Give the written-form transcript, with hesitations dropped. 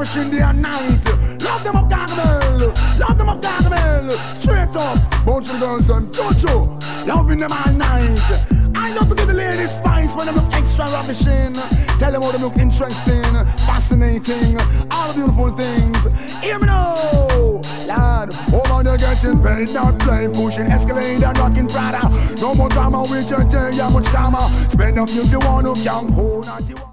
ravishing day and night. Love them up Gargamel, love them up Gargamel. Straight up, bunch of girls and Jojo, loving them all night. I love to give the ladies spice when they look extra ravishing. Tell them how they look interesting, fascinating, all the beautiful things. Hear me now, lad. Oh man, they're getting paid, not playing, pushing Escalade and rocking Prada. No more drama with your day, how much drama. Spend up if you want to, young, who not you want.